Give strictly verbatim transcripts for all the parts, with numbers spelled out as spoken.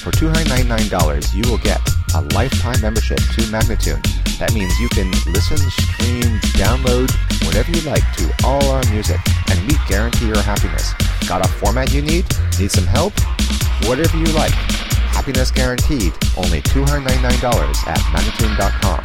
For two hundred ninety-nine dollars, you will get a lifetime membership to Magnatune. That means you can listen, stream, download, whatever you like to all our music, and we guarantee your happiness. Got a format you need? Need some help? Whatever you like. Happiness guaranteed. Only two hundred ninety-nine dollars at Magnatune dot com.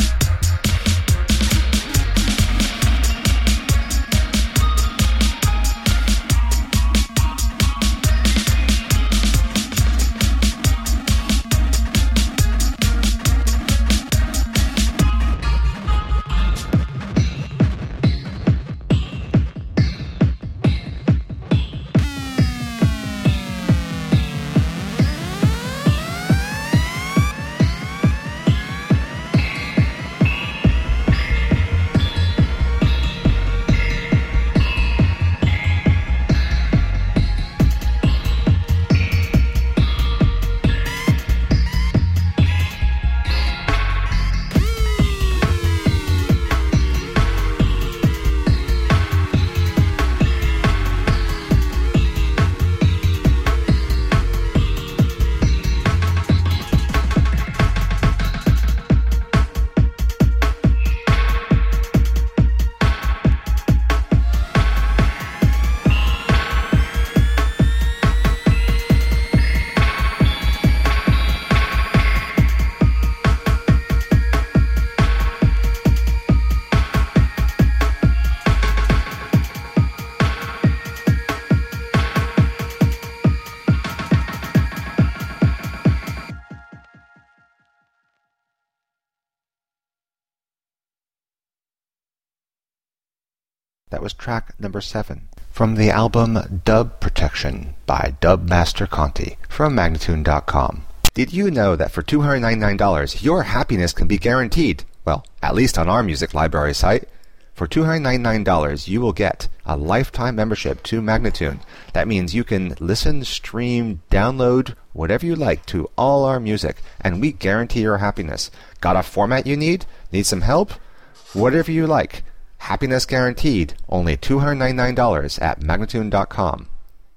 That was track number seven from the album Dub Protection by Dubmaster Conti from Magnatune dot com. Did you know that for two hundred ninety-nine dollars your happiness can be guaranteed? Well, at least on our music library site. For two hundred ninety-nine dollars you will get a lifetime membership to Magnatune. That means you can listen, stream, download, whatever you like to all our music, and we guarantee your happiness. Got a format you need? Need some help? Whatever you like. Happiness guaranteed. Only two hundred ninety-nine dollars at Magnatune dot com.